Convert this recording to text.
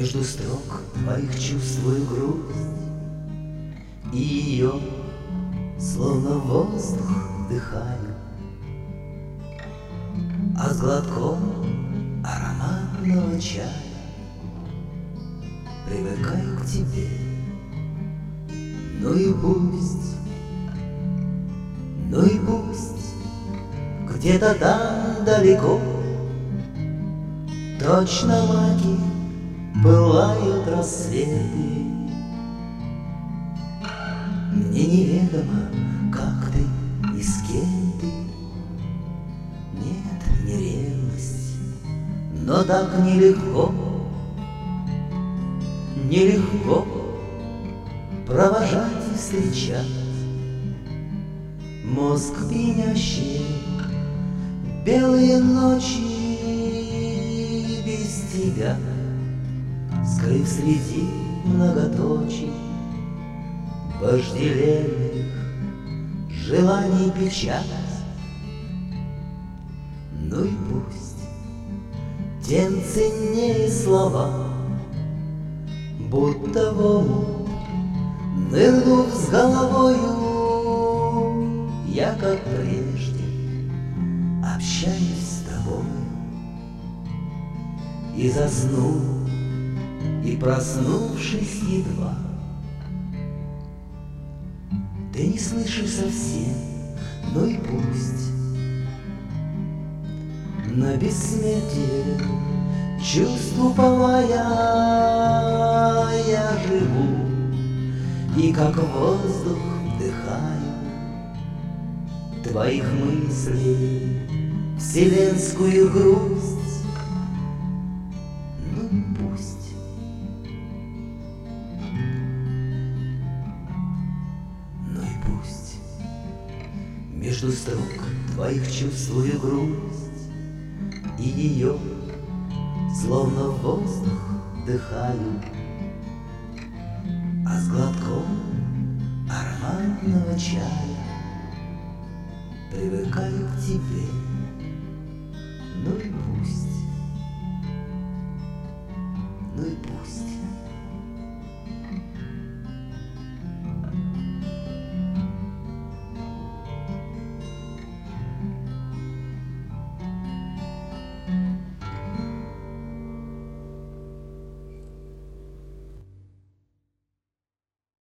Между строк твоих чувствую грусть, и ее, словно воздух, вдыхаю, а с глотком ароматного чая привыкаю к тебе. Ну и пусть, ну и пусть где-то там далеко точно маки пылают рассветы. Мне неведомо, как ты и с кем ты. Нет, не ревность, но так нелегко, нелегко провожать и встречать. Мозг пьянящий, белые ночи без тебя, скрыв среди многоточий вожделенных желаний печать. Ну и пусть тем ценнее слова, будто в омут нырнув с головою, я, как прежде, общаюсь с тобой. И заснул, и проснувшись едва, ты не слышишь совсем, ну и пусть. На бессмертие чувств уповая я живу, и как воздух вдыхаю твоих мыслей вселенскую грусть. Ну пусть, ну и пусть между строк твоих чувствую грусть, и ее, словно воздух, вдыхаю, а с глотком ароматного чая привыкаю к тебе. Ну и пусть.